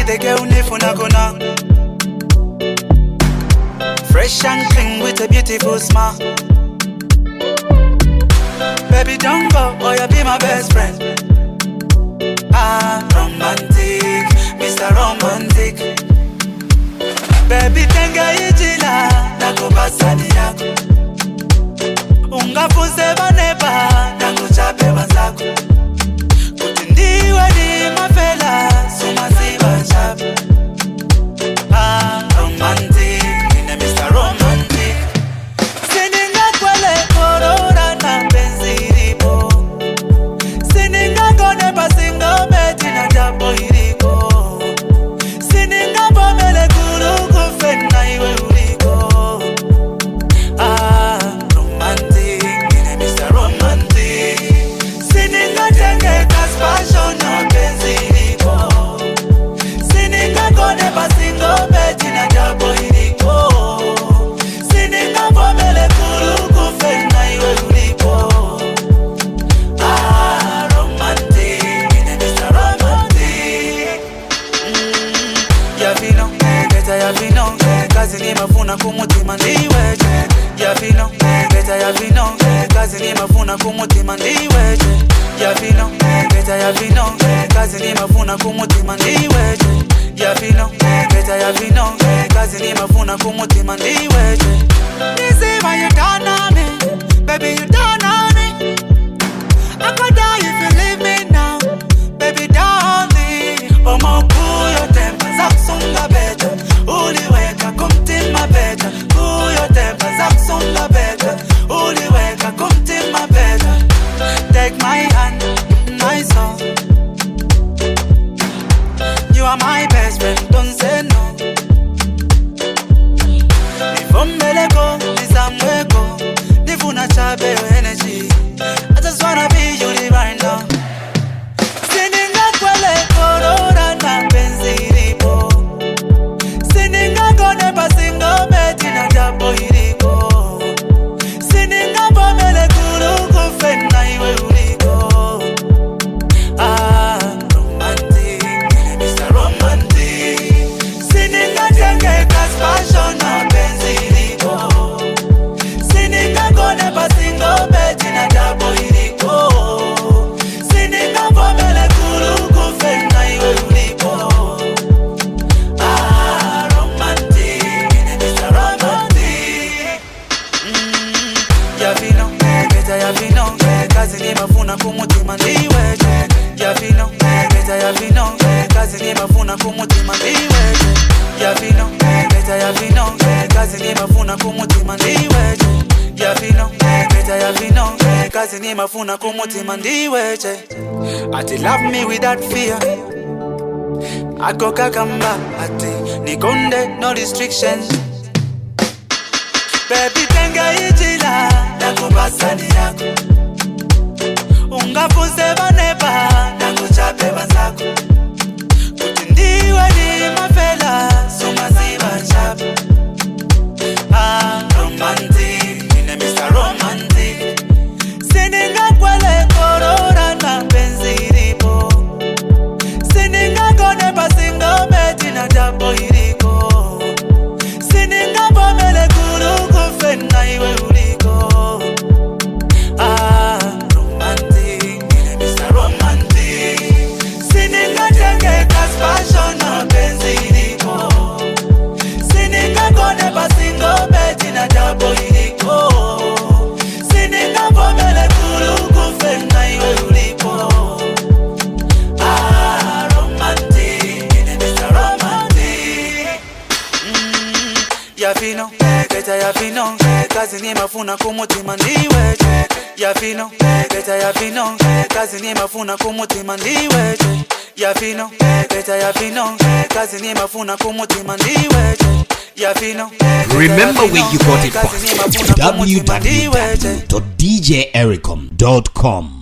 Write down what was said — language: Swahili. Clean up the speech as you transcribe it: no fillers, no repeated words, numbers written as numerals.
Ideke unifuna kona. Fresh and clean with a beautiful smile. Baby, don't go, or you'll be my best friend. Romantic, Mr. Romantic. Baby, tenga ijila, nakubasani yako. Ungafunze baneba, nakuchape wazako. Kutindiwe ni mafela, sumaziba chape. Romantic, nine Mr. Romantic. Sininga kwele korora na benziripo. Sininga kone pasinga beti na jabo iriko. Sininga pomele kuruku fena iwe uriko. Romantic, nine Mr. Romantic. Sininga tenge kaspasho na benziripo. Sininga kone pasinga beti na jabo iriko. Sininga pomele kuruku fena iwe uriko. Romantic, nine Mr. Romantic. Yavino, beta yavino, kazi ni mafuna kumutima ndiweje. Yavino, beta yavino, kazi ni mafuna kumutima ndiweje. Yavino, beta yavino, kazi ni mafuna kumutima ndiweje. Yavino, beta yavino, kazi ni mafuna kumutima ndiweje. Nizima you done on me, baby you done on me. I could die if you leave me now, baby darling. Kuyo tempa zakusunga beta, uliweka kumtima beta. Kuyo tempa zakusunga beta, uliweka kumtima beta. Take my hand, my soul. You are my best friend, don't say no. Nivumbeleko, nizamweko, nivuna chabe your energy. I just wanna be you right now. Sininga kwele korora na benziripo. Sininga kone pasinga beti na jabo iriko. Sininga pomele kuruku fena iwe uriko. Romantic, nine Mr. Romantic. Sininga tenge kaspasho na benziripo. Sininga kone pasinga beti na jabo iriko. Sininga pomele kuruku fena iwe uriko. Romantic, nine Mr. Romantic. Yavino, beta yavino, kazi ni mafuna kumutima ndiweje. Yavino, beta yavino, kazi ni mafuna kumutima ndiweje. Yavino, beta yavino, kazi ni mafuna kumutima ndiweje. Yavino, beta yavino, kazi ni mafuna kumutima ndiweje. Ati love me without fear. Ako kakamba, ati nikonde no restrictions. Baby tenga ijila, nakubasani yako. Ungafunze baneba, nakuchape wazako. Kutindiwe ni mafela, sumaziba chape. Romantic, nine Mr. Romantic. Sininga kwele korora na benziripo. Sininga kone pasinga beti na jabo iriko. Sininga pomele kuruku fena iwe uriko. Romantic, nine Mr. Romantic. Sininga tenge kaspasho na benziripo. Sininga kone pasinga beti na jabo iriko. Sininga pomele kuruku fena iwe uriko. Romantic, nine Mr. Romantic. Yavino, beta yavino, kazi ni mafuna kumutima ndiweje. Yavino, beta yavino, kazi ni mafuna kumutima ndiweje. Yavino, beta yavino, kazi ni mafuna kumutima ndiweje. Yavino. Remember where you got it from. www.djericom.com